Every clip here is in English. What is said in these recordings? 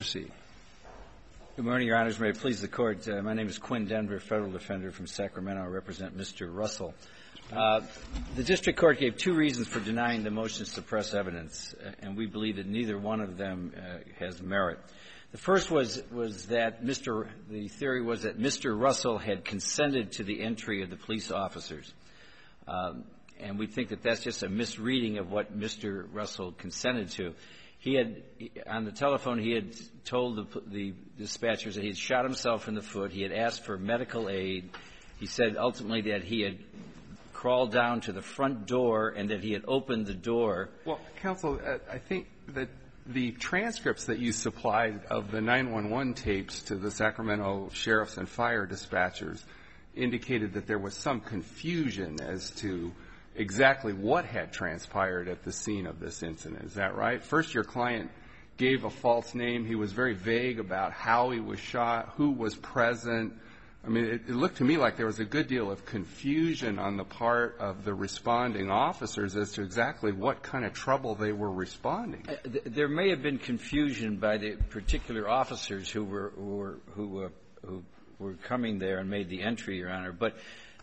proceed. Good morning, Your Honors. May it please the Court. My name is Quinn Denver, Federal Defender from Sacramento. I represent Mr. Russell. The District Court gave two reasons for denying the motion to suppress evidence, and we believe that neither one of them has merit. The first was that the theory was that Mr. Russell had consented to the entry of the police officers. And we think that that's just a misreading of what Mr. Russell consented to. He had, on the telephone, he had told the dispatchers that he had shot himself in the foot. He had asked for medical aid. He said ultimately that he had crawled down to the front door and that he had opened the door. Well, counsel, I think that the transcripts that you supplied of the 911 tapes to the Sacramento sheriffs and fire dispatchers indicated that there was some confusion as to exactly what had transpired at the scene of this incident. Is that right? First, your client gave a false name. He was very vague about how he was shot, who was present. I mean, it looked to me like there was a good deal of confusion on the part of the responding officers as to exactly what kind of trouble they were responding. There may have been confusion by the particular officers who were coming there and made the entry, Your Honor. But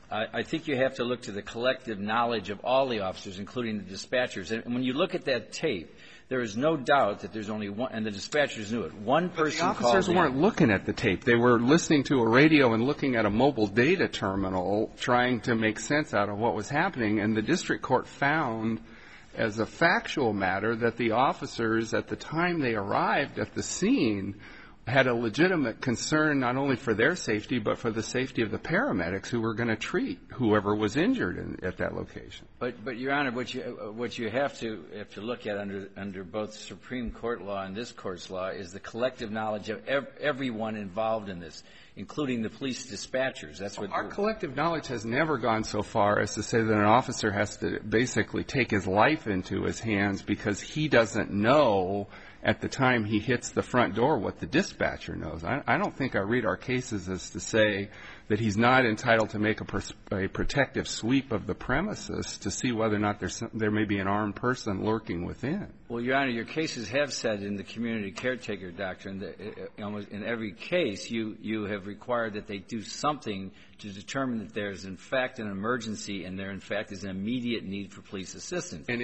I think you have to look to the collective knowledge of all the officers, including the dispatchers. And when you look at that tape, there is no doubt that there's only one, and the dispatchers knew it. One person called in. The officers weren't looking at the tape. They were listening to a radio and looking at a mobile data terminal, trying to make sense out of what was happening. And the district court found, as a factual matter, that the officers, at the time they arrived at the scene, had a legitimate concern not only for their safety, but for the safety of the paramedics who were going to treat whoever was injured at that location. But Your Honor, what you have to look at under both Supreme Court law and this Court's law is the collective knowledge of everyone involved in this, including the police dispatchers. That's what our collective knowledge has never gone so far as to say that an officer has to basically take his life into his hands because he doesn't know at the time he hits the front door what the dispatcher knows. I don't think I read our cases as to say that he's not entitled to make a protective sweep of the premises to see whether or not there may be an armed person lurking within. Well, Your Honor, your cases have said in the community caretaker doctrine that almost in every case you have required that they do something to determine that there is in fact an emergency and there in fact is an immediate need for police assistance. And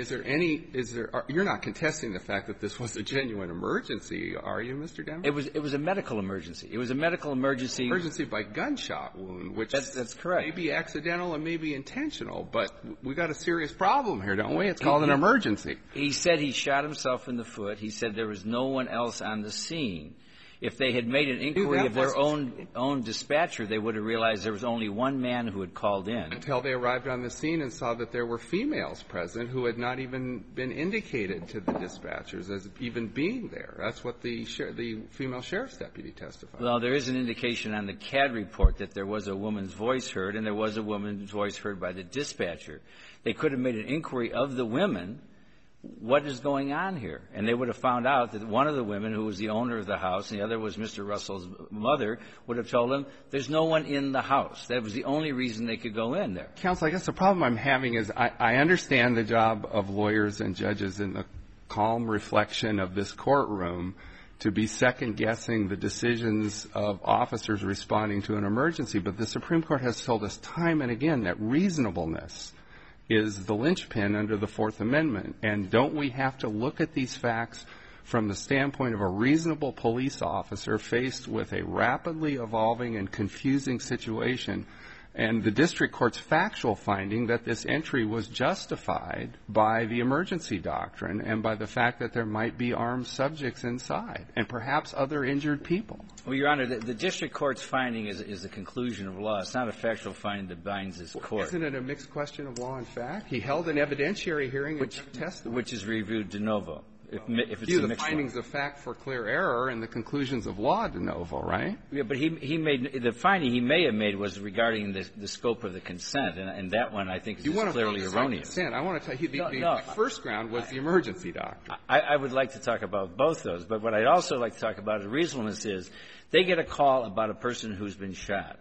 you're not contesting the fact that this was a genuine emergency, are you, Mr. Denver? It was a medical emergency. It was a medical emergency. Emergency by gunshot wound, which that's correct. May be accidental and may be intentional, but we got a serious problem here, don't we? It's called an emergency. He said he shot himself in the foot. He said there was no one else on the scene. If they had made an inquiry of their own dispatcher, they would have realized there was only one man who had called in. Until they arrived on the scene and saw that there were females present who had not even been indicated to the dispatchers as even being there. That's what the female sheriff's deputy testified. Well, there is an indication on the CAD report that there was a woman's voice heard, and there was a woman's voice heard by the dispatcher. They could have made an inquiry of the women. What is going on here? And they would have found out that one of the women, who was the owner of the house, and the other was Mr. Russell's mother, would have told them there's no one in the house. That was the only reason they could go in there. Counsel, I guess the problem I'm having is I understand the job of lawyers and judges in the calm reflection of this courtroom to be second-guessing the decisions of officers responding to an emergency. But the Supreme Court has told us time and again that reasonableness is the linchpin under the Fourth Amendment. And don't we have to look at these facts from the standpoint of a reasonable police officer faced with a rapidly evolving and confusing situation? And the district court's factual finding that this entry was justified by the emergency doctrine and by the fact that there might be armed subjects inside and perhaps other injured people. Well, Your Honor, the district court's finding is a conclusion of law. It's not a factual finding that binds this court. Isn't it a mixed question of law and fact? He held an evidentiary hearing and testimony. Which is reviewed de novo. If it's a mixed the findings of fact for clear error and the conclusions of law de novo, right? Yeah, but he made the finding he may have made was regarding the scope of the consent, and that one I think is clearly erroneous. I want to tell you the first ground was the emergency doctrine. I would like to talk about both those, but what I'd also like to talk about as reasonableness is they get a call about a person who's been shot.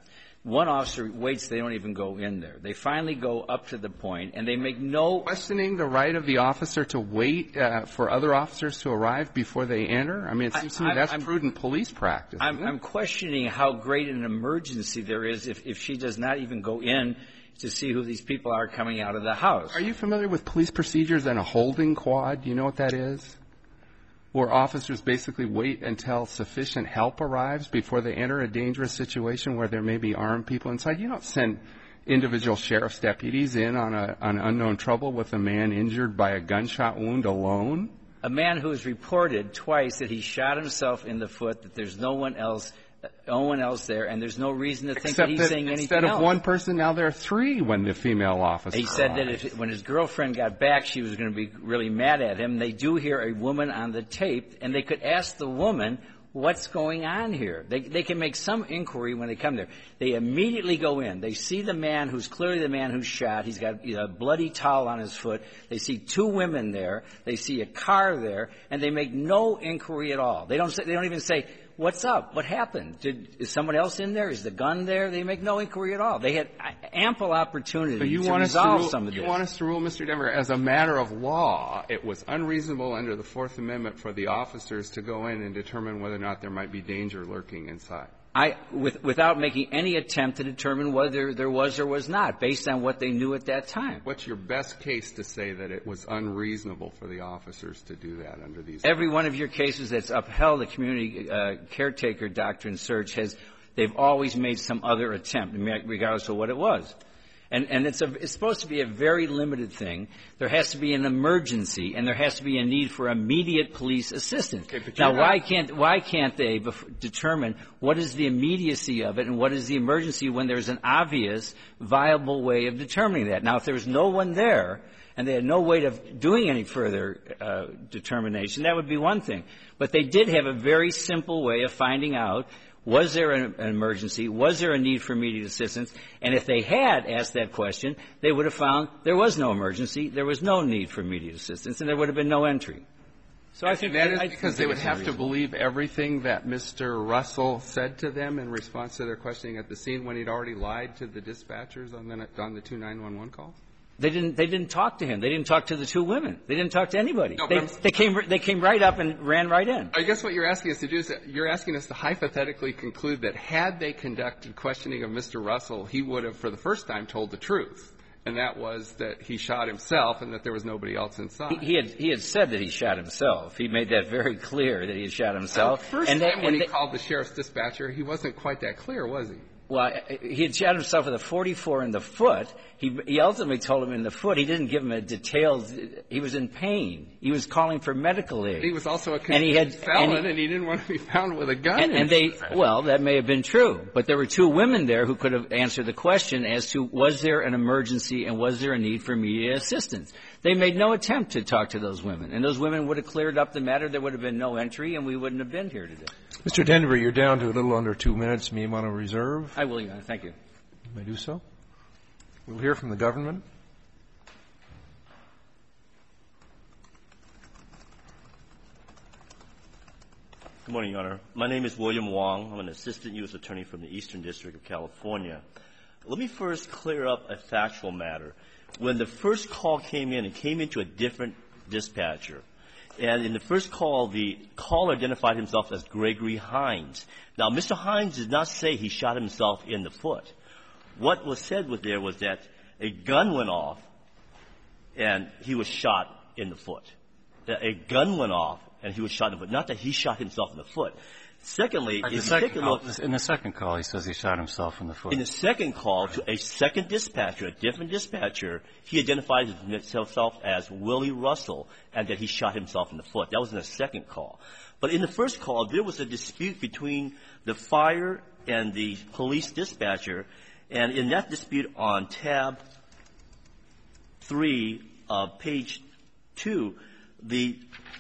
One officer waits. They don't even go in there. They finally go up to the point, and they make no questioning the right of the officer to wait for other officers to arrive before they enter. I mean, it seems to me that's prudent police practice. I'm questioning how great an emergency there is if she does not even go in to see who these people are coming out of the house. Are you familiar with police procedures and a holding quad? Do you know what that is? Where officers basically wait until sufficient help arrives before they enter a dangerous situation where there may be armed people inside. You don't send individual sheriff's deputies in on an unknown trouble with a man injured by a gunshot wound alone. A man who has reported twice that he shot himself in the foot, that there's no one else there, and there's no reason to think that he's saying anything instead else. Of one person, now there are three when the female officer He said arrives. that when his girlfriend got back, she was going to be really mad at him. They do hear a woman on the tape, and they could ask the woman, what's going on here? They can make some inquiry when they come there. They immediately go in. They see the man who's clearly the man who's shot. He's got a bloody towel on his foot. They see two women there. They see a car there, and they make no inquiry at all. They don't even say, what's up? What happened? Is someone else in there? Is the gun there? They make no inquiry at all. They had ample opportunity to resolve some of this. You want us to rule, Mr. Denver, as a matter of law, it was unreasonable under the Fourth Amendment for the officers to go in and determine whether or not there might be danger lurking inside. Without making any attempt to determine whether there was or was not, based on what they knew at that time. What's your best case to say that it was unreasonable for the officers to do that under these? Every one of your cases that's upheld the community caretaker doctrine search they've always made some other attempt, regardless of what it was. And it's supposed to be a very limited thing. There has to be an emergency, and there has to be a need for immediate police assistance. Okay, now, why can't they determine what is the immediacy of it and what is the emergency when there's an obvious, viable way of determining that? Now, if there's no one there and they had no way of doing any further determination, that would be one thing. But they did have a very simple way of finding out, was there an emergency? Was there a need for immediate assistance? And if they had asked that question, they would have found there was no emergency, there was no need for immediate assistance, and there would have been no entry. So I think that is because they would have to believe everything that Mr. Russell said to them in response to their questioning at the scene when he'd already lied to the dispatchers on the two 911 calls? They didn't talk to him. They didn't talk to the two women. They didn't talk to anybody. No, they came right up and ran right in. I guess what you're asking us to do is that you're asking us to hypothetically conclude that had they conducted questioning of Mr. Russell, he would have, for the first time, told the truth. And that was that he shot himself and that there was nobody else inside. He had said that he shot himself. He made that very clear that he had shot himself. The first time when he called the sheriff's dispatcher, he wasn't quite that clear, was he? Well, he had shot himself with a .44 in the foot. He ultimately told him in the foot. He didn't give him a detailed. He was in pain. He was calling for medical aid. He was also a convicted felon, and he didn't want to be found with a gun. Well, that may have been true, but there were two women there who could have answered the question as to was there an emergency and was there a need for immediate assistance. They made no attempt to talk to those women, and those women would have cleared up the matter. There would have been no entry, and we wouldn't have been here today. Mr. Denver, you're down to a little under 2 minutes. May you want to reserve? I will, Your Honor. Thank you. You may do so. We'll hear from the government. Good morning, Your Honor. My name is William Wong. I'm an assistant U.S. attorney from the Eastern District of California. Let me first clear up a factual matter. When the first call came in, it came into a different dispatcher. And in the first call, the caller identified himself as Gregory Hines. Now, Mr. Hines did not say he shot himself in the foot. What was said was that a gun went off and he was shot in the foot. That a gun went off and he was shot in the foot, not that he shot himself in the foot. Secondly, in the second call, he says he shot himself in the foot. In the second call to a second dispatcher, a different dispatcher, he identified himself as Willie Russell and that he shot himself in the foot. That was in the second call. But in the first call, there was a dispute between the fire and the police dispatcher, and in that dispute on tab 3 of page 2, the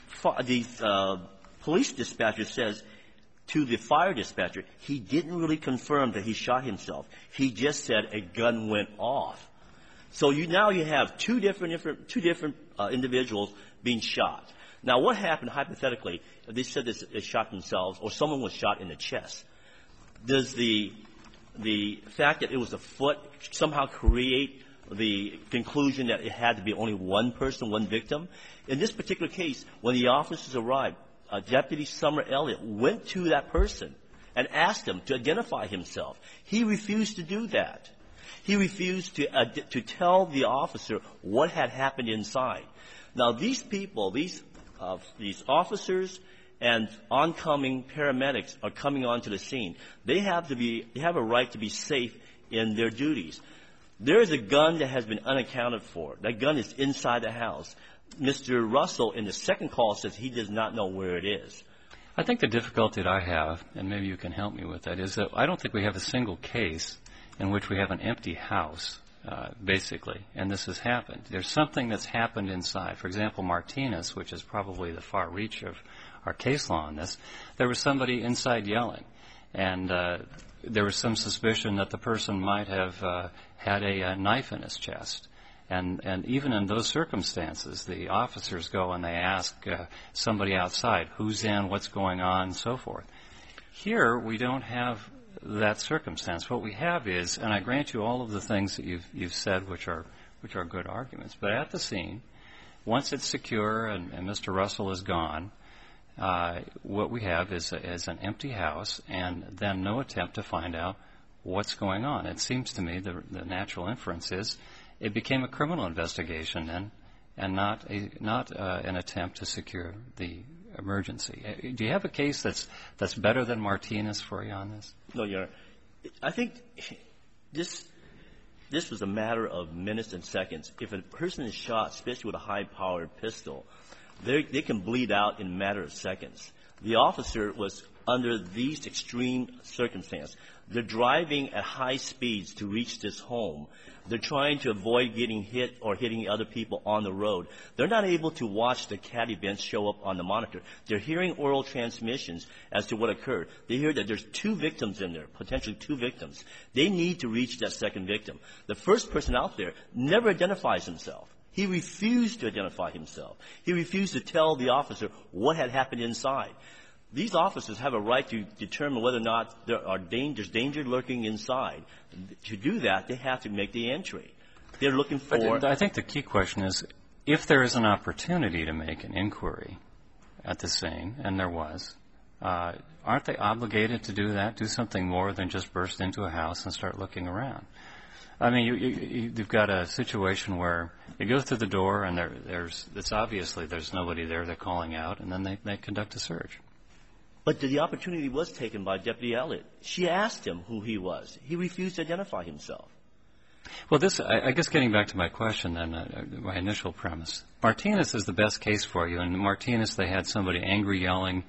police dispatcher says to the fire dispatcher, he didn't really confirm that he shot himself. He just said a gun went off. So now you have two different individuals being shot. Now, what happened hypothetically if they said they shot themselves or someone was shot in the chest? Does the the fact that it was a foot somehow create the conclusion that it had to be only one person, one victim. In this particular case, when the officers arrived, Deputy Summer Elliott went to that person and asked him to identify himself. He refused to do that. He refused to tell the officer what had happened inside. Now, these people, these officers and oncoming paramedics are coming onto the scene. They have a right to be safe in their duties. There is a gun that has been unaccounted for. That gun is inside the house. Mr. Russell, in the second call, says he does not know where it is. I think the difficulty that I have, and maybe you can help me with that, is that I don't think we have a single case in which we have an empty house, basically, and this has happened. There's something that's happened inside. For example, Martinez, which is probably the far reach of our case law on this, there was somebody inside yelling, and there was some suspicion that the person might have had a knife in his chest. And even in those circumstances, the officers go and they ask somebody outside, who's in, what's going on, and so forth. Here, we don't have that circumstance. What we have is, and I grant you all of the things that you've said, which are good arguments, but at the scene, once it's secure and Mr. Russell is gone, what we have is an empty house and then no attempt to find out what's going on. It seems to me the natural inference is it became a criminal investigation then, and not an attempt to secure the emergency. Do you have a case that's better than Martinez for you on this? No, Your Honor. I think this was a matter of minutes and seconds. If a person is shot, especially with a high-powered pistol, they can bleed out in a matter of seconds. The officer was under these extreme circumstances. They're driving at high speeds to reach this home. They're trying to avoid getting hit or hitting other people on the road. They're not able to watch the CAT events show up on the monitor. They're hearing oral transmissions as to what occurred. They hear that there's 2 victims in there, potentially 2 victims. They need to reach that second victim. The first person out there never identifies himself. He refused to identify himself. He refused to tell the officer what had happened inside. These officers have a right to determine whether or not there's danger lurking inside. To do that, they have to make the entry. They're looking for... But I think the key question is, if there is an opportunity to make an inquiry at the scene, and there was, aren't they obligated to do that, do something more than just burst into a house and start looking around? I mean, you've got a situation where you go through the door and it's obviously there's nobody there, they're calling out, and then they conduct a search. But the opportunity was taken by Deputy Elliott. She asked him who he was. He refused to identify himself. Well, I guess getting back to my question then, my initial premise, Martinez is the best case for you. In Martinez, they had somebody angry yelling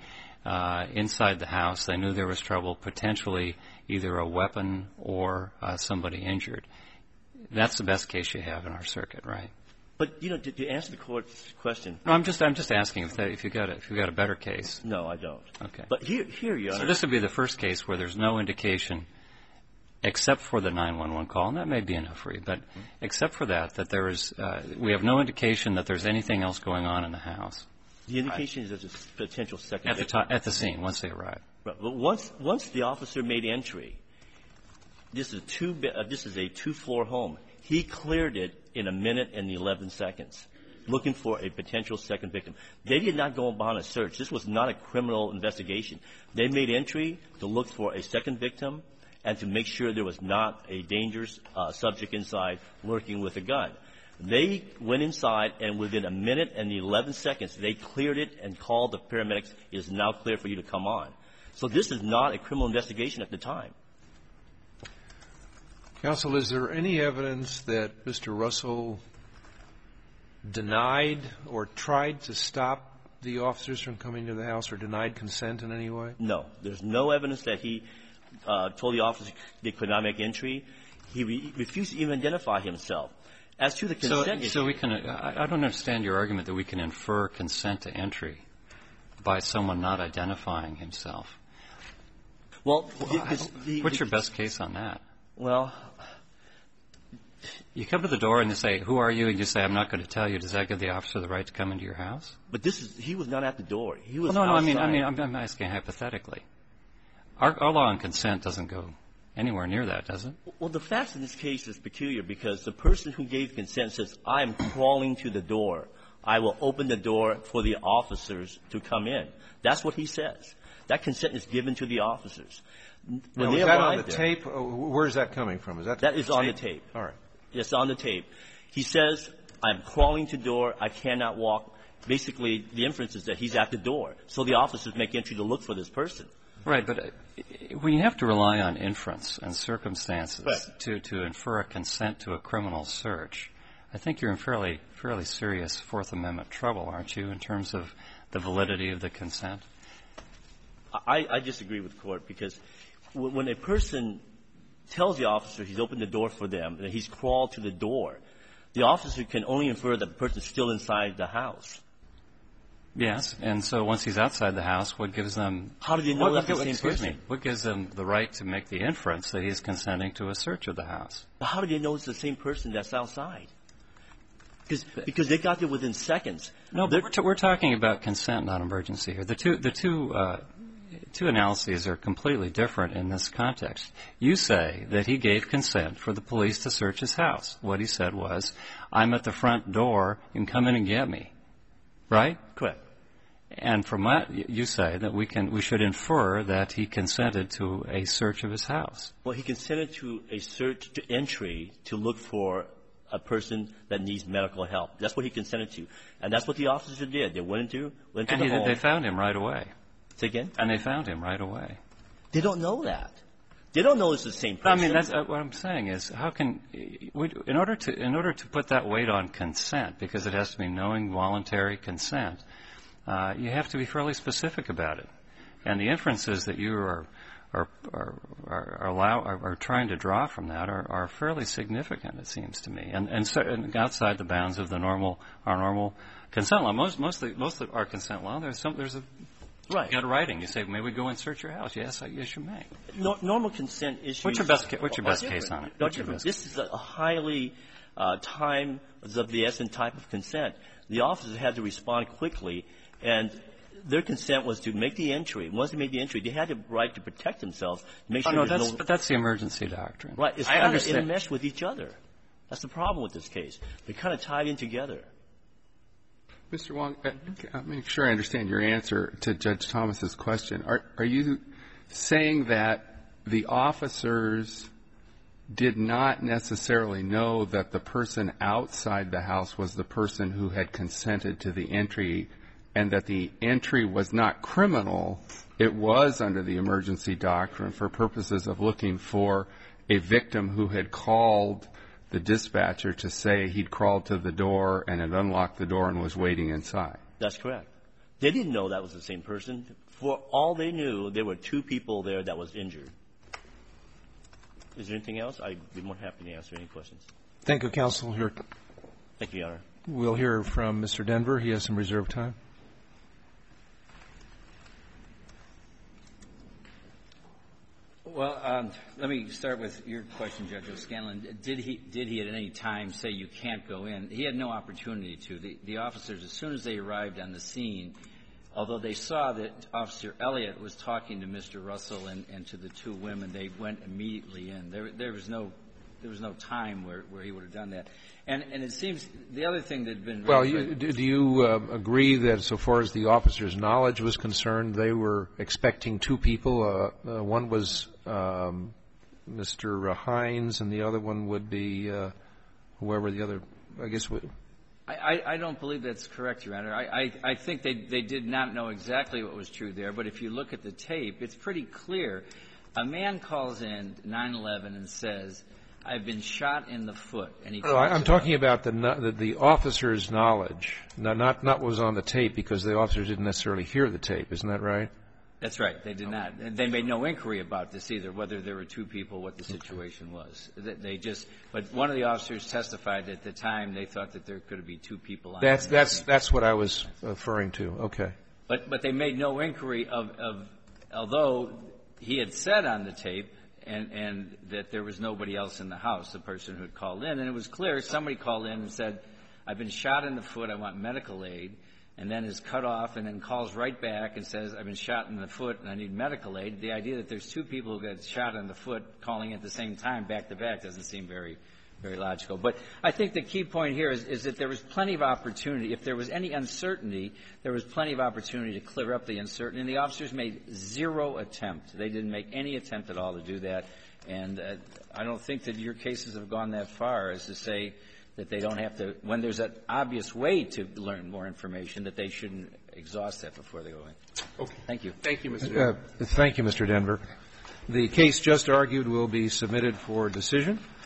inside the house. They knew there was trouble, potentially either a weapon or somebody injured. That's the best case you have in our circuit, right? But, to answer the Court's question... No, I'm just asking if you've got a better case. No, I don't. Okay. But here, Your Honor... So this would be the first case where there's no indication, except for the 911 call, and that may be enough for you, but except for that there is, we have no indication that there's anything else going on in the house. The indication is there's a potential second victim. At the scene, once they arrive. Right. But once the officer made entry, this is a 2-floor home. He cleared it in 1 minute and 11 seconds, looking for a potential second victim. They did not go on a search. This was not a criminal investigation. They made entry to look for a second victim and to make sure there was not a dangerous subject inside lurking with a gun. They went inside, and within 1 minute and 11 seconds, they cleared it and called the paramedics. It is now clear for you to come on. So this is not a criminal investigation at the time. Counsel, is there any evidence that Mr. Russell denied or tried to stop the officers from coming to the house or denied consent in any way? No. There's no evidence that he told the officers they could not make entry. He refused to even identify himself. As to the consent issue... So we can... I don't understand your argument that we can infer consent to entry by someone not identifying himself. Well, what's your best case on that? Well... You come to the door and you say, who are you? And you say, I'm not going to tell you. Does that give the officer the right to come into your house? But he was not at the door. He was outside. I mean, I'm asking hypothetically. Our law on consent doesn't go anywhere near that, does it? Well, the facts in this case is peculiar because the person who gave consent says, I'm crawling to the door. I will open the door for the officers to come in. That's what he says. That consent is given to the officers. When Now, they is that on arrive the there, tape? Where is that coming from? Is that that is on the tape. All right. It's on the tape. He says, I'm crawling to the door. I cannot walk. Basically, the inference is that he's at the door. So the officers make entry to look for this person. Right, but when you have to rely on inference and circumstances Right. to infer a consent to a criminal search, I think you're in fairly serious Fourth Amendment trouble, aren't you, in terms of the validity of the consent? I disagree with the court because when a person tells the officer he's opened the door for them, that he's crawled to the door, the officer can only infer that the person's still inside the house. Yes, and so once he's outside the house, what gives them... How do they know that's the same excuse person? me. What gives them the right to make the inference that he's consenting to a search of the house? How do they know it's the same person that's outside? Because they got there within seconds. No, but we're talking about consent, not emergency here. The two analyses are completely different in this context. You say that he gave consent for the police to search his house. What he said was, I'm at the front door, you can come in and get me. Right? Correct. And from that, you say that we should infer that he consented to a search of his house. Well, he consented to a search to entry to look for a person that needs medical help. That's what he consented to. And that's what the officer did. They went to the home. They found him right away. Say again? And they found him right away. They don't know that. They don't know it's the same person. I mean, that's what I'm saying is, how can in order to put that weight on consent, because it has to be knowing, voluntary consent, you have to be fairly specific about it. And the inferences that you are trying to draw from that are fairly significant, it seems to me, and outside the bounds of our normal consent law. Most of our consent law, there's a right. You got a writing. You say, may we go and search your house? Yes, you may. Normal consent issues. What's your best case on it? This is a highly time of the essence type of consent. The officers had to respond quickly, and their consent was to make the entry. Once they made the entry, they had the right to protect themselves, to make sure but that's the emergency doctrine. Right. It's kind of enmeshed with each other. That's the problem with this case. They're kind of tied in together. Mr. Wong, I'll make sure I understand your answer to Judge Thomas's question. Are you saying that the officers did not necessarily know that the person outside the house was the person who had consented to the entry, and that the entry was not criminal, it was under the emergency doctrine for purposes of looking for a victim who had called the dispatcher to say he'd crawled to the door and had unlocked the door and was waiting inside? That's correct. They didn't know that was the same person. For all they knew, there were two people there that was injured. Is there anything else? I'd be more happy to answer any questions. Thank you, counsel. Thank you, Your Honor. We'll hear from Mr. Denver. He has some reserved time. Well, let me start with your question, Judge O'Scanlan. Did he at any time say you can't go in? He had no opportunity to. The officers, as soon as they arrived on the scene, although they saw that Officer Elliott was talking to Mr. Russell and to the two women, they went immediately in. There was no time where he would have done that. And it seems the other thing that had been well, do you agree that so far as the officers' knowledge was concerned, they were expecting two people? One was Mr. Hines, and the other one would be whoever the other, I guess. I don't believe that's correct, Your Honor. I think they did not know exactly what was true there, but if you look at the tape, it's pretty clear. A man calls in 9/11 and says, I've been shot in the foot. And I'm talking about the officer's knowledge, not what was on the tape, because the officers didn't necessarily hear the tape. Isn't that right? That's right. They did not. They made no inquiry about this either, whether there were two people, what the situation was. But one of the officers testified that at the time they thought that there could be two people on the scene. That's what I was referring to. Okay. But they made no inquiry of although he had said on the tape and that there was nobody else in the house, the person who had called in. And it was clear somebody called in and said, I've been shot in the foot, I want medical aid. and then is cut off and then calls right back and says, I've been shot in the foot and I need medical aid, the idea that there's two people who got shot in the foot calling at the same time back to back doesn't seem very logical. But I think the key point here is that there was plenty of opportunity. If there was any uncertainty, there was plenty of opportunity to clear up the uncertainty. And the officers made zero attempt. They didn't make any attempt at all to do that. And I don't think that your cases have gone that far as to say that they don't have to, when there's an obvious way to learn more information, that they shouldn't exhaust that before they go in. Okay. Thank you. Thank you, Mr. Denver. Thank you, Mr. Denver. The case just argued will be submitted for decision.